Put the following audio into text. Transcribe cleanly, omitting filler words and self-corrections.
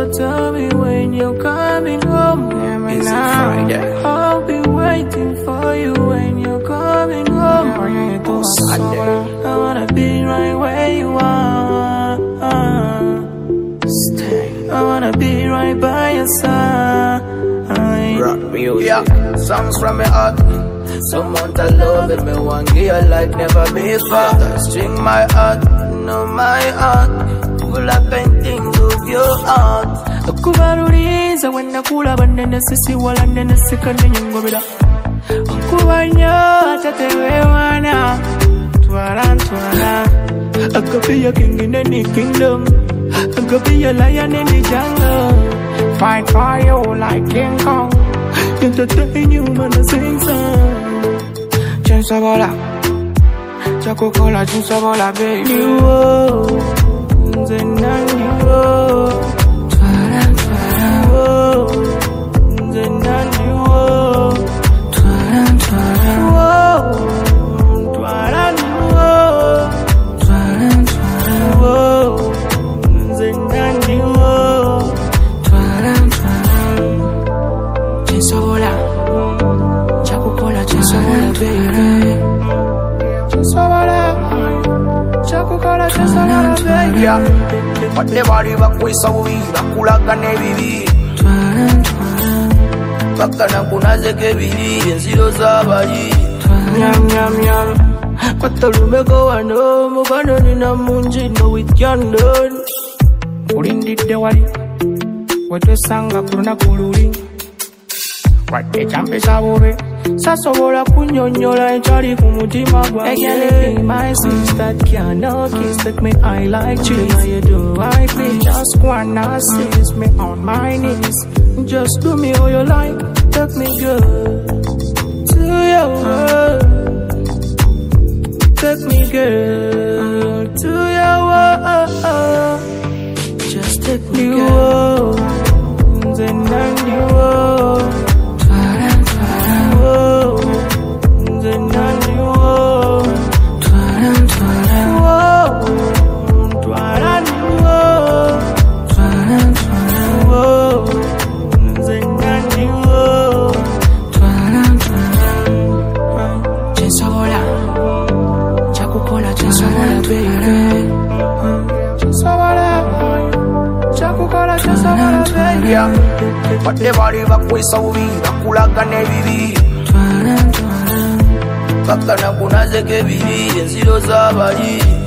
tell me when you're coming home. Is it Friday? I'll be waiting for you when you're coming home. Oh, Sunday. I wanna be right where you are. Stay. I wanna be right by your side. Rock music. Yeah, songs from my heart. Some want to love and me want give you like never before. String my heart, know my heart. Full of paintings of your heart. Kubaruriza wenda kula banene sisi wala nene sikane nyongobera. Kubanya tatewe wana. Twala. I could be a king in any kingdom. I could be a lion in the jungle. Fight for you like King Kong. Entertain you when I sing song. Chensa bola, Chaco Cola, chensa bola, baby. You oh, Zenani oh, Twala oh, Zenani oh, Twala oh, Twala oh, Zenani oh, Twala. Chensa bola, Chaco Cola, chensa bola, baby. Chensa bola, Chaco Cola, chensa bola, baby. Yeah, but the body back with some weed, bakulaga nebibi. Bakana kunaze kebili, enzilo zabali. Nyam. Kwatalume go wano, mugano nina munji no with yandon. Ulindi dewali, wetu sanga kuruna kuluri. Wate champe sabobe, sasobola kunyonyola enchali kumutima gwange. Again, be my sister, cannot kiss, take me I like cheese. Now you do I please, just wanna assist me on my knees. Just do me all you like, take me good to your world. Take me girl to your world. Just take me girl, then you yeah, but the body back with some weed, bakulaga nebibi. Bakana kunaze kebili, enzilo zabali.